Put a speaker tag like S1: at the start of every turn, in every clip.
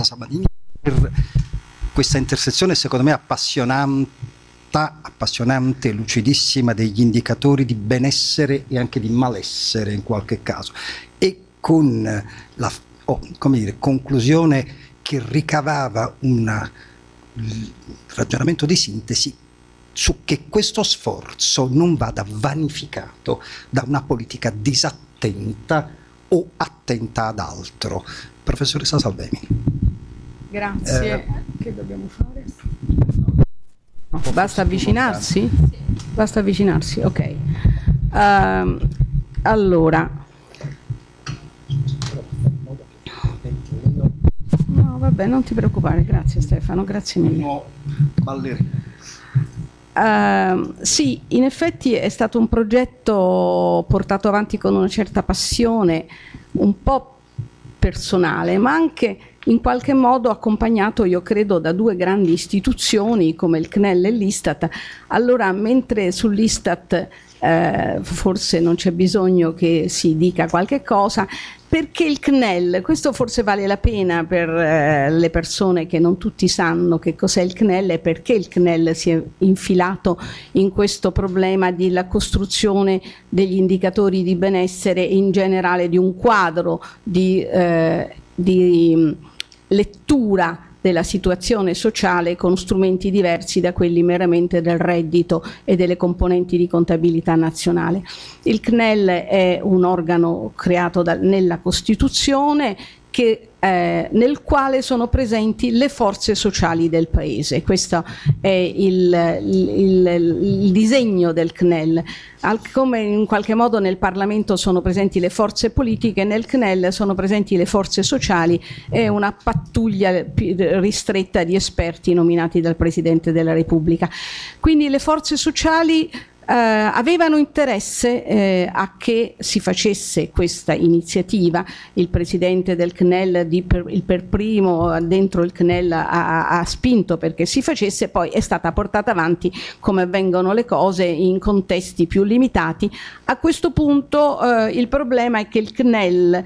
S1: Sabatini per questa intersezione secondo me appassionante, lucidissima degli indicatori di benessere e anche di malessere in qualche caso, e con la conclusione che ricavava un ragionamento di sintesi su che questo sforzo non vada vanificato da una politica disattenta o attenta ad altro. Professoressa Salvemi.
S2: Grazie. Che dobbiamo fare? Basta avvicinarsi? Basta avvicinarsi, ok. Allora. No, vabbè, non ti preoccupare, grazie Stefano, grazie mille.
S1: No, ballerino.
S2: Sì, in effetti è stato un progetto portato avanti con una certa passione, un po' personale, ma anche in qualche modo accompagnato, io credo, da due grandi istituzioni come il CNEL e l'Istat. Allora, mentre sull'Istat forse non c'è bisogno che si dica qualche cosa, perché il CNEL, questo forse vale la pena per le persone che non tutti sanno che cos'è il CNEL e perché il CNEL si è infilato in questo problema della costruzione degli indicatori di benessere e in generale di un quadro di lettura della situazione sociale con strumenti diversi da quelli meramente del reddito e delle componenti di contabilità nazionale. Il CNEL è un organo creato nella Costituzione nel quale sono presenti le forze sociali del Paese. Questo è il disegno del CNEL. Come in qualche modo nel Parlamento sono presenti le forze politiche, nel CNEL sono presenti le forze sociali e una pattuglia ristretta di esperti nominati dal Presidente della Repubblica. Quindi le forze sociali avevano interesse a che si facesse questa iniziativa. Il presidente del CNEL per primo dentro il CNEL ha spinto perché si facesse, poi è stata portata avanti come avvengono le cose in contesti più limitati. A questo punto il problema è che il CNEL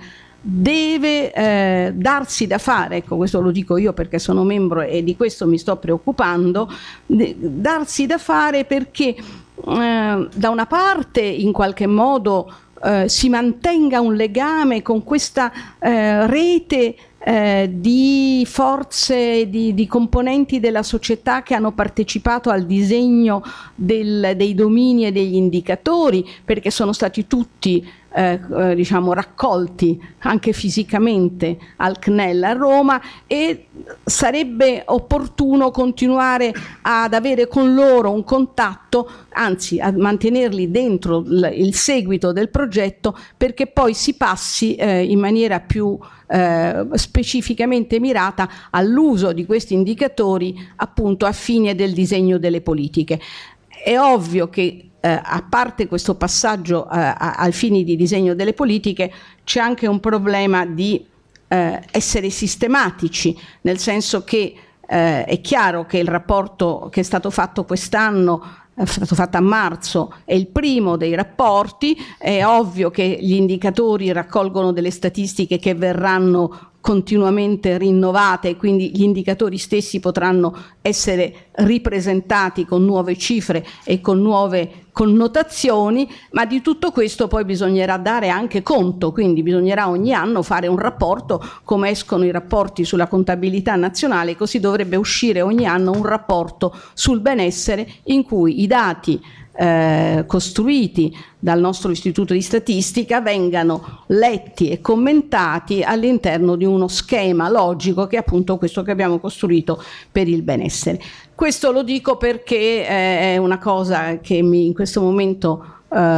S2: deve darsi da fare, ecco, questo lo dico io perché sono membro e di questo mi sto preoccupando, darsi da fare perché da una parte in qualche modo si mantenga un legame con questa rete di forze, di componenti della società che hanno partecipato al disegno dei domini e degli indicatori, perché sono stati tutti diciamo raccolti anche fisicamente al CNEL a Roma, e sarebbe opportuno continuare ad avere con loro un contatto, anzi a mantenerli dentro il seguito del progetto, perché poi si passi in maniera più specificamente mirata all'uso di questi indicatori appunto a fine del disegno delle politiche. È ovvio che a parte questo passaggio al fine di disegno delle politiche, c'è anche un problema di essere sistematici, nel senso che è chiaro che il rapporto che è stato fatto quest'anno, è stato fatto a marzo, è il primo dei rapporti. È ovvio che gli indicatori raccolgono delle statistiche che verranno continuamente rinnovate e quindi gli indicatori stessi potranno essere ripresentati con nuove cifre e con nuove connotazioni, ma di tutto questo poi bisognerà dare anche conto, quindi bisognerà ogni anno fare un rapporto, come escono i rapporti sulla contabilità nazionale, così dovrebbe uscire ogni anno un rapporto sul benessere in cui i dati costruiti dal nostro istituto di statistica vengano letti e commentati all'interno di uno schema logico che è appunto questo che abbiamo costruito per il benessere. Questo lo dico perché è una cosa che in questo momento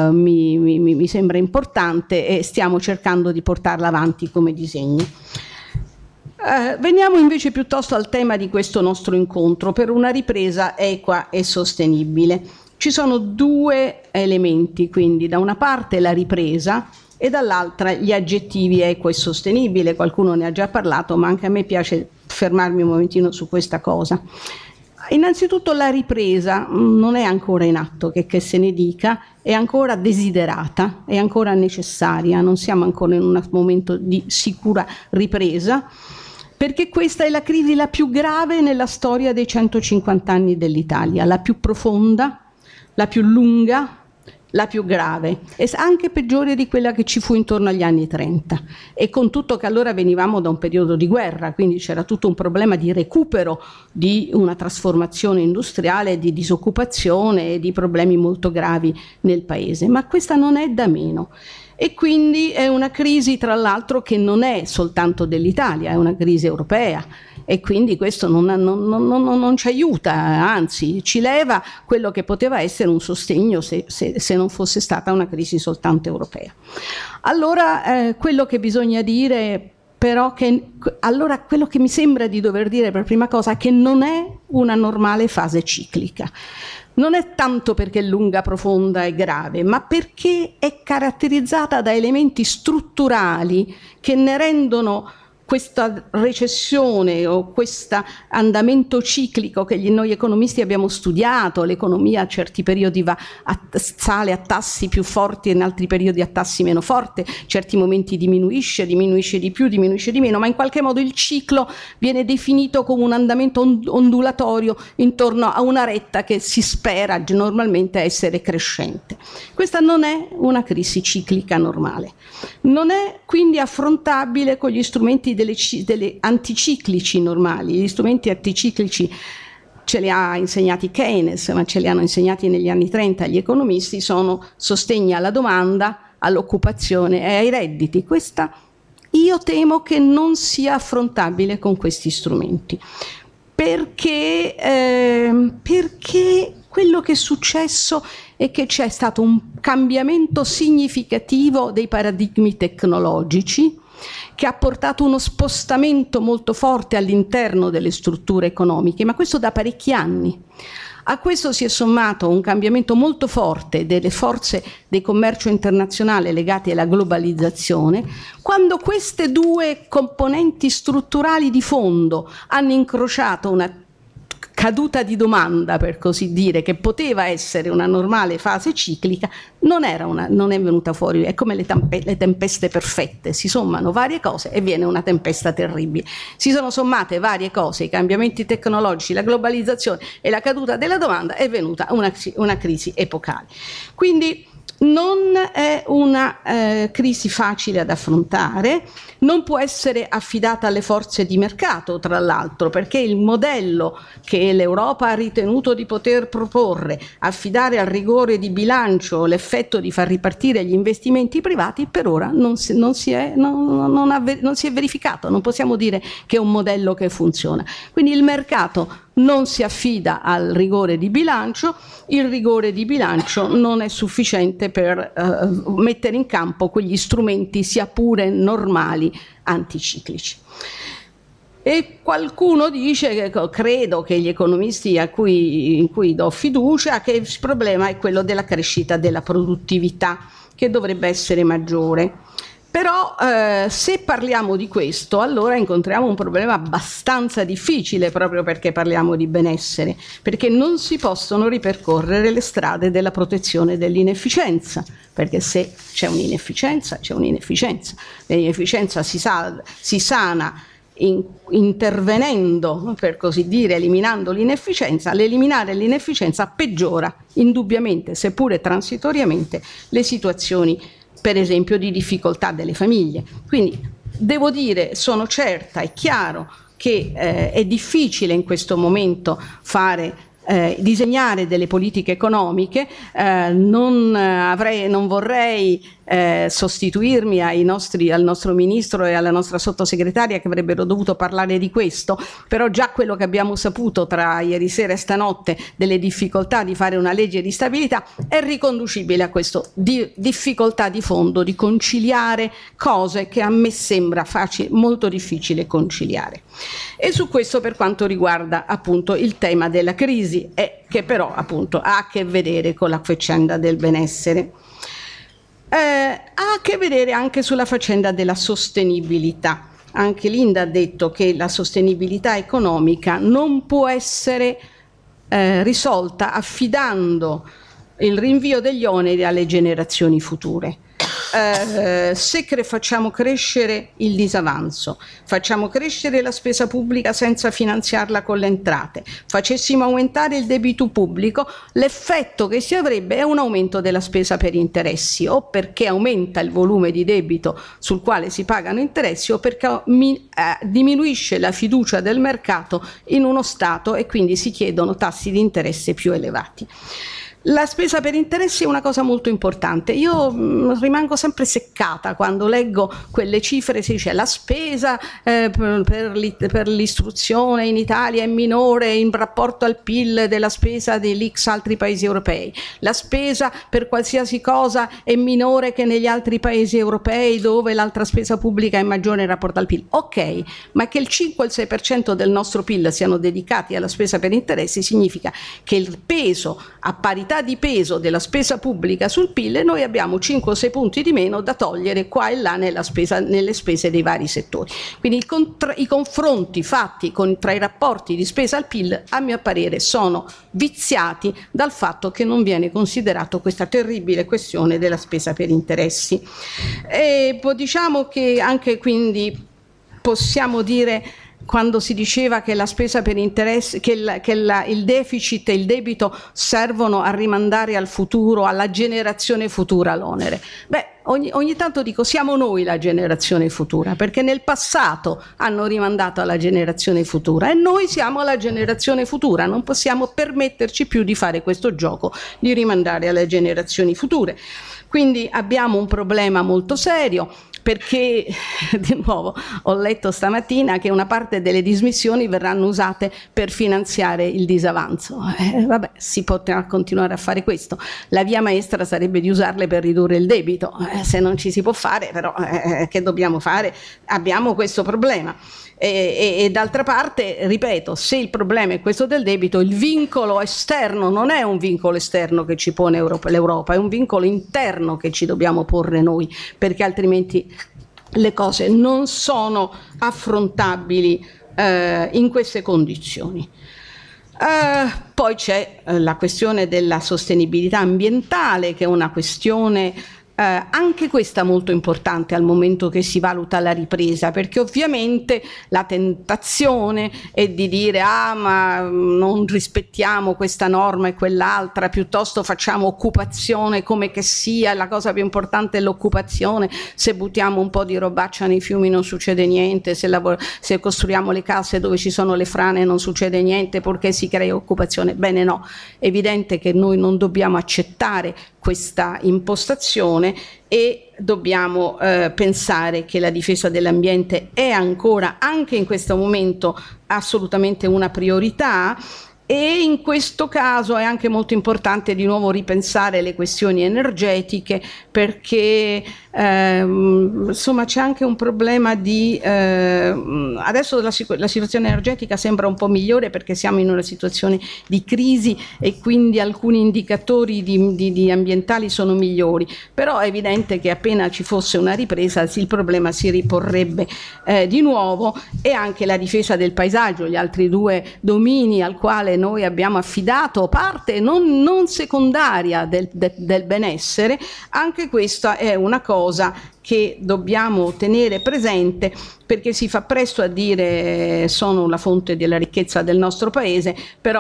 S2: mi sembra importante e stiamo cercando di portarla avanti come disegno. Veniamo invece piuttosto al tema di questo nostro incontro per una ripresa equa e sostenibile. Ci sono due elementi, quindi da una parte la ripresa e dall'altra gli aggettivi equo e sostenibile. Qualcuno ne ha già parlato, ma anche a me piace fermarmi un momentino su questa cosa. Innanzitutto la ripresa non è ancora in atto, che se ne dica, è ancora desiderata, è ancora necessaria, non siamo ancora in un momento di sicura ripresa. perché questa è la crisi la più grave nella storia dei 150 anni dell'Italia, la più profonda, la più lunga, la più grave, e anche peggiore di quella che ci fu intorno agli anni 30, e con tutto che allora venivamo da un periodo di guerra, quindi c'era tutto un problema di recupero di una trasformazione industriale, di disoccupazione e di problemi molto gravi nel paese, ma questa non è da meno. E quindi è una crisi, tra l'altro, che non è soltanto dell'Italia, è una crisi europea, e quindi questo non ci aiuta, anzi ci leva quello che poteva essere un sostegno se non fosse stata una crisi soltanto europea. Allora quello che bisogna dire, però, allora quello che mi sembra di dover dire per prima cosa è che non è una normale fase ciclica. Non è tanto perché è lunga, profonda e grave, ma perché è caratterizzata da elementi strutturali che ne rendono questa recessione o questo andamento ciclico che noi economisti abbiamo studiato. L'economia a certi periodi sale a tassi più forti e in altri periodi a tassi meno forti, certi momenti diminuisce di più, diminuisce di meno, ma in qualche modo il ciclo viene definito come un andamento ondulatorio intorno a una retta che si spera normalmente essere crescente. Questa non è una crisi ciclica normale, non è quindi affrontabile con gli strumenti delle anticiclici normali. Gli strumenti anticiclici ce li ha insegnati Keynes, ma ce li hanno insegnati negli anni 30 gli economisti, sono sostegni alla domanda, all'occupazione e ai redditi. Questa io temo che non sia affrontabile con questi strumenti, perché quello che è successo è che c'è stato un cambiamento significativo dei paradigmi tecnologici, che ha portato uno spostamento molto forte all'interno delle strutture economiche, ma questo da parecchi anni. A questo si è sommato un cambiamento molto forte delle forze del commercio internazionale legate alla globalizzazione. Quando queste due componenti strutturali di fondo hanno incrociato una caduta di domanda, per così dire, che poteva essere una normale fase ciclica, non è venuta fuori. È come le tempeste perfette, si sommano varie cose e viene una tempesta terribile. Si sono sommate varie cose, i cambiamenti tecnologici, la globalizzazione e la caduta della domanda, è venuta una crisi epocale. Quindi non è una crisi facile da affrontare, non può essere affidata alle forze di mercato, tra l'altro, perché il modello che l'Europa ha ritenuto di poter proporre, affidare al rigore di bilancio l'effetto di far ripartire gli investimenti privati, per ora non si è verificato. Non possiamo dire che è un modello che funziona. Quindi il mercato non si affida al rigore di bilancio, il rigore di bilancio non è sufficiente per mettere in campo quegli strumenti, sia pure normali, anticiclici. E qualcuno dice, che credo che gli economisti in cui do fiducia, che il problema è quello della crescita della produttività, che dovrebbe essere maggiore. Però se parliamo di questo, allora incontriamo un problema abbastanza difficile, proprio perché parliamo di benessere, perché non si possono ripercorrere le strade della protezione dell'inefficienza, perché se c'è un'inefficienza, c'è un'inefficienza. L'inefficienza si sana intervenendo, per così dire, eliminando l'inefficienza. L'eliminare l'inefficienza peggiora indubbiamente, seppure transitoriamente, le situazioni, per esempio, di difficoltà delle famiglie. Quindi devo dire, sono certa, è chiaro che è difficile in questo momento disegnare delle politiche economiche. Non vorrei sostituirmi al nostro ministro e alla nostra sottosegretaria, che avrebbero dovuto parlare di questo, però già quello che abbiamo saputo tra ieri sera e stanotte delle difficoltà di fare una legge di stabilità è riconducibile a questa difficoltà di fondo di conciliare cose che a me sembra molto difficile conciliare. E su questo, per quanto riguarda appunto il tema della crisi, che però appunto ha a che vedere con la faccenda del benessere. Ha a che vedere anche sulla faccenda della sostenibilità. Anche Linda ha detto che la sostenibilità economica non può essere risolta affidando il rinvio degli oneri alle generazioni future. se facciamo crescere il disavanzo, facciamo crescere la spesa pubblica senza finanziarla con le entrate, facessimo aumentare il debito pubblico, l'effetto che si avrebbe è un aumento della spesa per interessi, o perché aumenta il volume di debito sul quale si pagano interessi, o perché diminuisce la fiducia del mercato in uno Stato e quindi si chiedono tassi di interesse più elevati. La spesa per interessi è una cosa molto importante. Io rimango sempre seccata quando leggo quelle cifre, si dice la spesa per l'istruzione in Italia è minore in rapporto al PIL della spesa degli X altri paesi europei, la spesa per qualsiasi cosa è minore che negli altri paesi europei dove l'altra spesa pubblica è maggiore in rapporto al PIL. Ok, ma che il 5 o il 6% del nostro PIL siano dedicati alla spesa per interessi significa che il peso, a parità di peso della spesa pubblica sul PIL, noi abbiamo 5 o 6 punti di meno da togliere qua e là nelle spese dei vari settori. Quindi i confronti fatti tra i rapporti di spesa al PIL, a mio parere, sono viziati dal fatto che non viene considerato questa terribile questione della spesa per interessi. E diciamo che anche quindi possiamo dire, quando si diceva che la spesa per interessi, il deficit e il debito servono a rimandare al futuro, alla generazione futura l'onere. Ogni tanto dico siamo noi la generazione futura, perché nel passato hanno rimandato alla generazione futura e noi siamo la generazione futura, non possiamo permetterci più di fare questo gioco di rimandare alle generazioni future. Quindi abbiamo un problema molto serio, perché di nuovo ho letto stamattina che una parte delle dismissioni verranno usate per finanziare il disavanzo. Vabbè, si potrà continuare a fare questo. La via maestra sarebbe di usarle per ridurre il debito. Se non ci si può fare, però che dobbiamo fare? Abbiamo questo problema. E d'altra parte, ripeto, se il problema è questo del debito, il vincolo esterno non è un vincolo esterno che ci pone l'Europa, è un vincolo interno che ci dobbiamo porre noi, perché altrimenti le cose non sono affrontabili in queste condizioni. Poi c'è la questione della sostenibilità ambientale, che è una questione anche questa molto importante al momento che si valuta la ripresa, perché ovviamente la tentazione è di dire ma non rispettiamo questa norma e quell'altra, piuttosto facciamo occupazione come che sia, la cosa più importante è l'occupazione, se buttiamo un po' di robaccia nei fiumi non succede niente, se costruiamo le case dove ci sono le frane non succede niente perché si crea occupazione. Bene, no, è evidente che noi non dobbiamo accettare questa impostazione e dobbiamo pensare che la difesa dell'ambiente è ancora, anche in questo momento, assolutamente una priorità. E in questo caso è anche molto importante di nuovo ripensare le questioni energetiche, perché insomma c'è anche un problema di adesso la situazione energetica sembra un po' migliore perché siamo in una situazione di crisi e quindi alcuni indicatori di ambientali sono migliori, però è evidente che appena ci fosse una ripresa il problema si riporrebbe di nuovo. E anche la difesa del paesaggio, gli altri due domini al quale noi abbiamo affidato parte non secondaria del benessere, anche questa è una cosa che dobbiamo tenere presente, perché si fa presto a dire sono la fonte della ricchezza del nostro paese,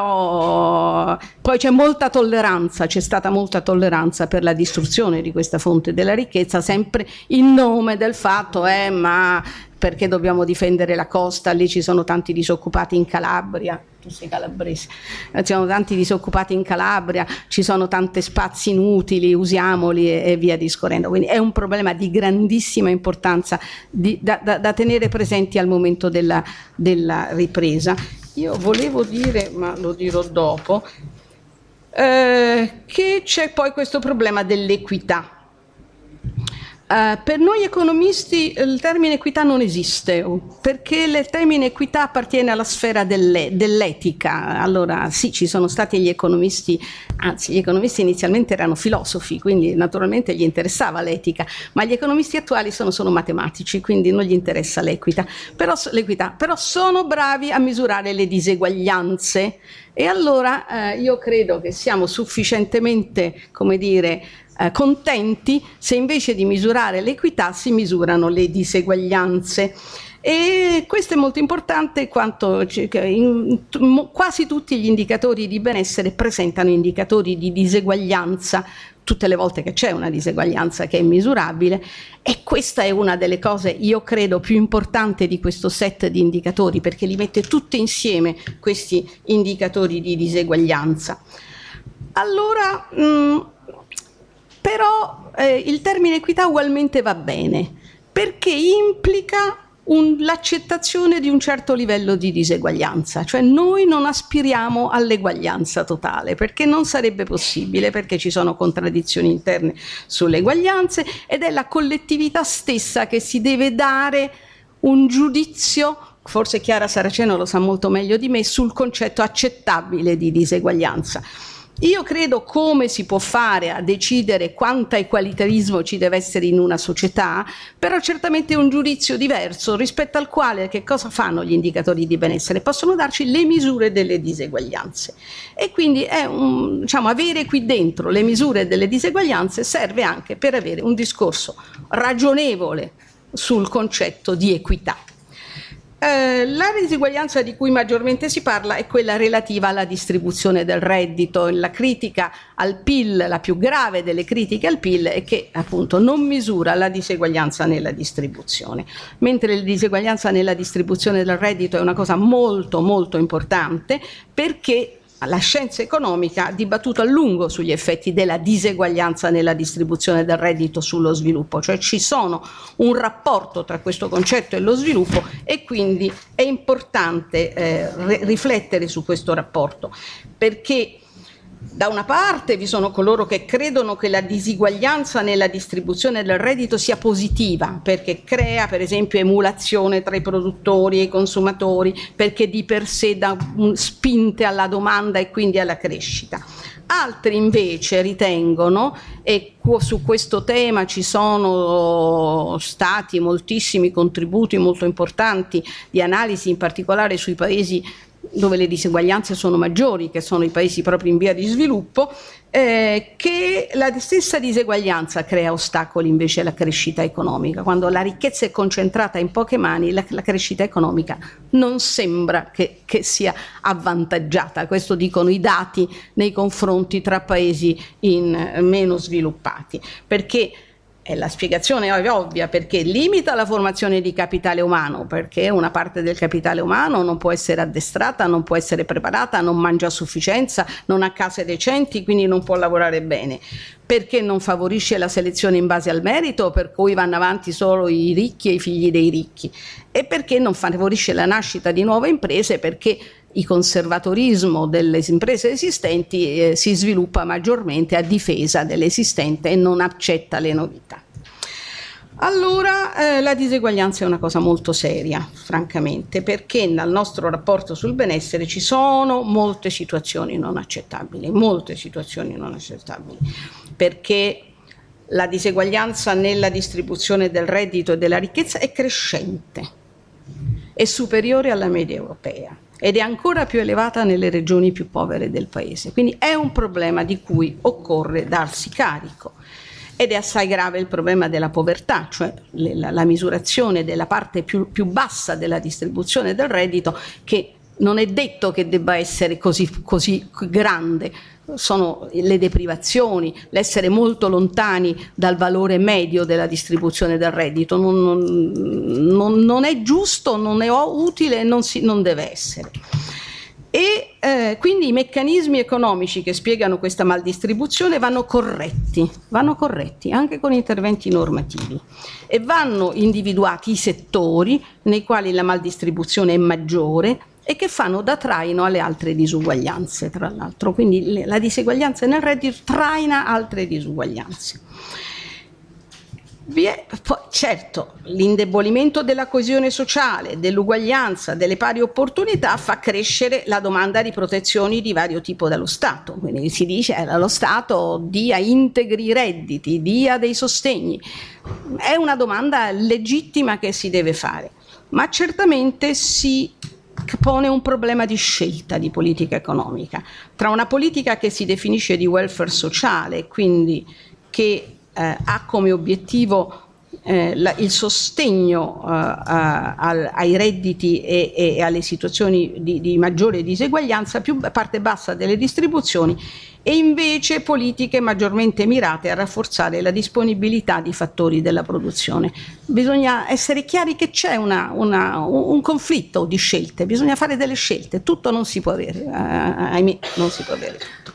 S2: però poi c'è stata molta tolleranza per la distruzione di questa fonte della ricchezza, sempre in nome del fatto ma perché dobbiamo difendere la costa, lì ci sono tanti disoccupati in Calabria, tu sei calabrese, ci sono tanti disoccupati in Calabria, ci sono tanti spazi inutili, usiamoli e via discorrendo. Quindi è un problema di grandissima importanza da tenere presenti al momento della ripresa. Io volevo dire, ma lo dirò dopo, che c'è poi questo problema dell'equità. Per noi economisti il termine equità non esiste, perché il termine equità appartiene alla sfera dell'etica. Allora sì, ci sono stati gli economisti, anzi gli economisti inizialmente erano filosofi, quindi naturalmente gli interessava l'etica, ma gli economisti attuali sono solo matematici, quindi non gli interessa l'equità, però sono bravi a misurare le diseguaglianze. E allora io credo che siamo sufficientemente, come dire, contenti se invece di misurare l'equità si misurano le diseguaglianze. E questo è molto importante, quanto quasi tutti gli indicatori di benessere presentano indicatori di diseguaglianza tutte le volte che c'è una diseguaglianza che è misurabile, e questa è una delle cose, io credo, più importanti di questo set di indicatori, perché li mette tutti insieme questi indicatori di diseguaglianza. Allora, però il termine equità ugualmente va bene, perché implica l'accettazione di un certo livello di diseguaglianza, cioè noi non aspiriamo all'eguaglianza totale, perché non sarebbe possibile, perché ci sono contraddizioni interne sulle eguaglianze, ed è la collettività stessa che si deve dare un giudizio, forse Chiara Saraceno lo sa molto meglio di me, sul concetto accettabile di diseguaglianza. Io credo, come si può fare a decidere quanto equalitarismo ci deve essere in una società, però certamente è un giudizio diverso rispetto al quale che cosa fanno gli indicatori di benessere? Possono darci le misure delle diseguaglianze, e quindi è diciamo, avere qui dentro le misure delle diseguaglianze serve anche per avere un discorso ragionevole sul concetto di equità. La diseguaglianza di cui maggiormente si parla è quella relativa alla distribuzione del reddito. La critica al PIL, la più grave delle critiche al PIL, è che appunto non misura la diseguaglianza nella distribuzione, mentre la diseguaglianza nella distribuzione del reddito è una cosa molto molto importante, perché la scienza economica ha dibattuto a lungo sugli effetti della diseguaglianza nella distribuzione del reddito sullo sviluppo, cioè ci sono un rapporto tra questo concetto e lo sviluppo, e quindi è importante riflettere su questo rapporto, perché da una parte vi sono coloro che credono che la disuguaglianza nella distribuzione del reddito sia positiva, perché crea per esempio emulazione tra i produttori e i consumatori, perché di per sé dà spinte alla domanda e quindi alla crescita. Altri invece ritengono, e su questo tema ci sono stati moltissimi contributi molto importanti di analisi, in particolare sui paesi dove le diseguaglianze sono maggiori, che sono i paesi proprio in via di sviluppo, che la stessa diseguaglianza crea ostacoli invece alla crescita economica. Quando la ricchezza è concentrata in poche mani, la crescita economica non sembra che sia avvantaggiata. Questo dicono i dati nei confronti tra paesi meno sviluppati, perché la spiegazione è ovvia, perché limita la formazione di capitale umano, perché una parte del capitale umano non può essere addestrata, non può essere preparata, non mangia a sufficienza, non ha case decenti, quindi non può lavorare bene, perché non favorisce la selezione in base al merito, per cui vanno avanti solo i ricchi e i figli dei ricchi, e perché non favorisce la nascita di nuove imprese, perché il conservatorismo delle imprese esistenti si sviluppa maggiormente a difesa dell'esistente e non accetta le novità. Allora la diseguaglianza è una cosa molto seria, francamente, perché nel nostro rapporto sul benessere ci sono molte situazioni non accettabili, perché la diseguaglianza nella distribuzione del reddito e della ricchezza è crescente, è superiore alla media europea, ed è ancora più elevata nelle regioni più povere del paese. Quindi è un problema di cui occorre darsi carico. Ed è assai grave il problema della povertà, cioè la misurazione della parte più bassa della distribuzione del reddito, che non è detto che debba essere così grande. Sono le deprivazioni, l'essere molto lontani dal valore medio della distribuzione del reddito. Non è giusto, non è utile e non deve essere. E quindi i meccanismi economici che spiegano questa maldistribuzione vanno corretti anche con interventi normativi, e vanno individuati i settori nei quali la maldistribuzione è maggiore e che fanno da traino alle altre disuguaglianze, tra l'altro. Quindi la diseguaglianza nel reddito traina altre disuguaglianze. Certo, l'indebolimento della coesione sociale, dell'uguaglianza, delle pari opportunità fa crescere la domanda di protezioni di vario tipo dallo Stato. Quindi si dice lo Stato dia integri redditi, dia dei sostegni. È una domanda legittima che si deve fare, ma certamente si pone un problema di scelta di politica economica, tra una politica che si definisce di welfare sociale, quindi che ha come obiettivo il sostegno ai redditi e alle situazioni di maggiore diseguaglianza, più parte bassa delle distribuzioni, e invece politiche maggiormente mirate a rafforzare la disponibilità di fattori della produzione. Bisogna essere chiari che c'è un conflitto di scelte, bisogna fare delle scelte, tutto non si può avere, ahimè non si può avere tutto.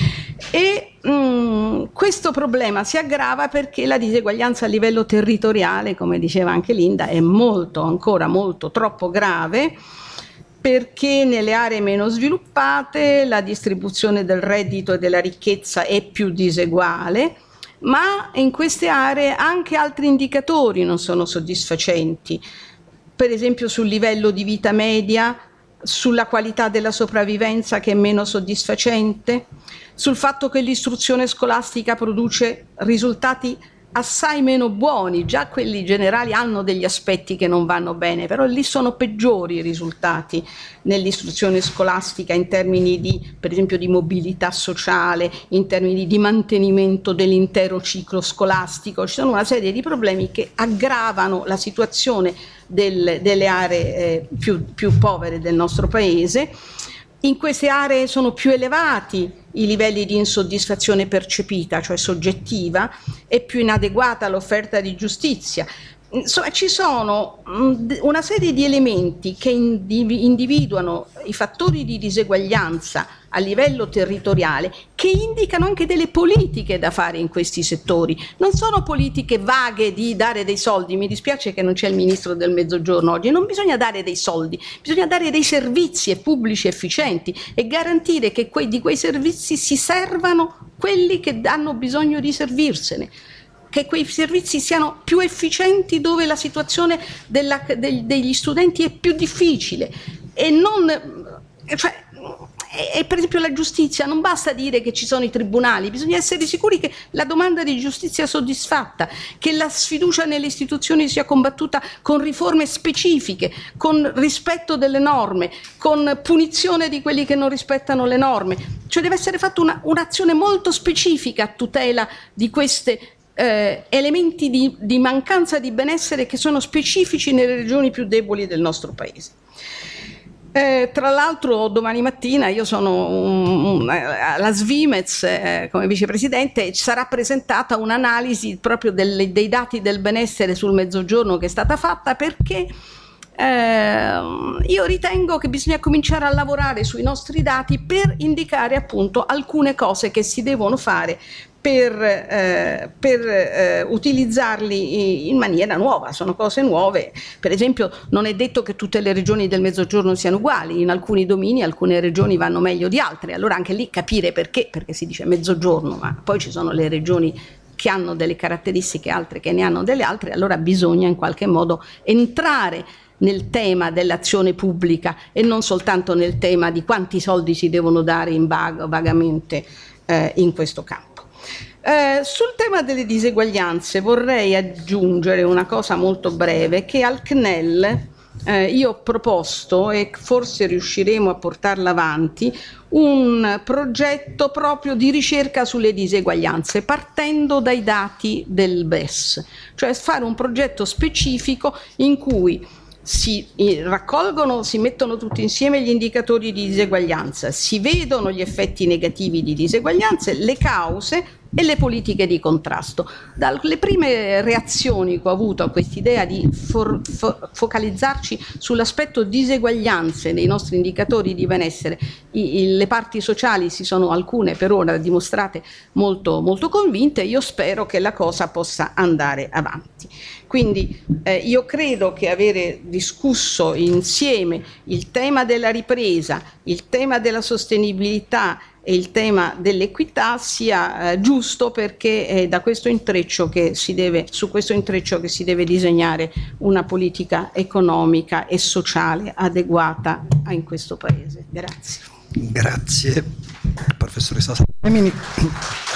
S2: E questo problema si aggrava perché la diseguaglianza a livello territoriale, come diceva anche Linda, è ancora molto troppo grave, perché nelle aree meno sviluppate la distribuzione del reddito e della ricchezza è più diseguale, ma in queste aree anche altri indicatori non sono soddisfacenti, per esempio sul livello di vita media, sulla qualità della sopravvivenza che è meno soddisfacente, sul fatto che l'istruzione scolastica produce risultati assai meno buoni. Già quelli generali hanno degli aspetti che non vanno bene, però lì sono peggiori i risultati nell'istruzione scolastica in termini di, per esempio, di mobilità sociale, in termini di mantenimento dell'intero ciclo scolastico. Ci sono una serie di problemi che aggravano la situazione delle aree più povere del nostro Paese. In queste aree sono più elevati i livelli di insoddisfazione percepita, cioè soggettiva, è più inadeguata l'offerta di giustizia. Insomma, ci sono una serie di elementi che individuano i fattori di diseguaglianza a livello territoriale, che indicano anche delle politiche da fare in questi settori. Non sono politiche vaghe di dare dei soldi. Mi dispiace che non c'è il ministro del Mezzogiorno oggi. Non bisogna dare dei soldi, bisogna dare dei servizi pubblici efficienti e garantire che di quei servizi si servano quelli che hanno bisogno di servirsene, che quei servizi siano più efficienti dove la situazione degli studenti è più difficile, e non... E per esempio la giustizia, non basta dire che ci sono i tribunali, bisogna essere sicuri che la domanda di giustizia sia soddisfatta, che la sfiducia nelle istituzioni sia combattuta con riforme specifiche, con rispetto delle norme, con punizione di quelli che non rispettano le norme. Cioè deve essere fatta un'azione molto specifica a tutela di queste elementi di mancanza di benessere che sono specifici nelle regioni più deboli del nostro Paese. Tra l'altro domani mattina io sono alla Svimez come vicepresidente, e ci sarà presentata un'analisi proprio dei dati del benessere sul Mezzogiorno che è stata fatta, perché io ritengo che bisogna cominciare a lavorare sui nostri dati per indicare appunto alcune cose che si devono fare per utilizzarli in maniera nuova. Sono cose nuove. Per esempio, non è detto che tutte le regioni del Mezzogiorno siano uguali. In alcuni domini alcune regioni vanno meglio di altre, allora anche lì capire perché si dice Mezzogiorno, ma poi ci sono le regioni che hanno delle caratteristiche, altre che ne hanno delle altre. Allora bisogna in qualche modo entrare nel tema dell'azione pubblica e non soltanto nel tema di quanti soldi si devono dare vagamente in questo campo. Sul tema delle diseguaglianze vorrei aggiungere una cosa molto breve, che al CNEL io ho proposto, e forse riusciremo a portarla avanti, un progetto proprio di ricerca sulle diseguaglianze partendo dai dati del BES, cioè fare un progetto specifico in cui si raccolgono, si mettono tutti insieme gli indicatori di diseguaglianza, si vedono gli effetti negativi di diseguaglianze, le cause e le politiche di contrasto. Dalle prime reazioni che ho avuto a quest'idea di focalizzarci sull'aspetto diseguaglianze nei nostri indicatori di benessere, le parti sociali si sono alcune per ora dimostrate molto, molto convinte. Io spero che la cosa possa andare avanti. Quindi io credo che avere discusso insieme il tema della ripresa, il tema della sostenibilità e il tema dell'equità sia giusto, perché è su questo intreccio che si deve disegnare una politica economica e sociale adeguata in questo Paese. Grazie.
S1: Grazie, professoressa Salvemini.